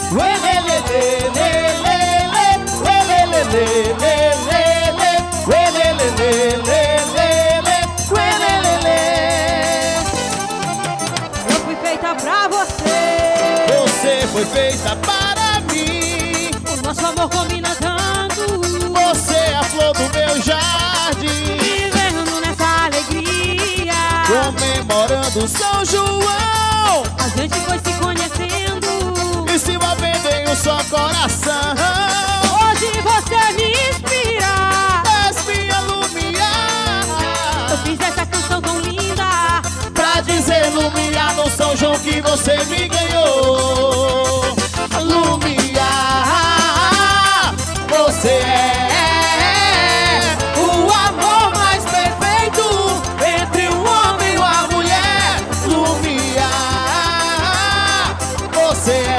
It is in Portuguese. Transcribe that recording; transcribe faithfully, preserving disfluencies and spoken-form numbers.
Eu fui feita pra você. Você foi feita para mim. O nosso amor combina tanto. Você é a flor do meu jardim. Vivendo nessa alegria, comemorando São João. a gente foi se conhecendo E se envolvendo em um só coração. Hoje você me inspira. És minha lumiar. Eu fiz essa canção tão linda Pra dizer lumiar no São João que você me ganhou. Lumiar, você é o amor mais perfeito entre um homem e uma mulher. Lumiar, você é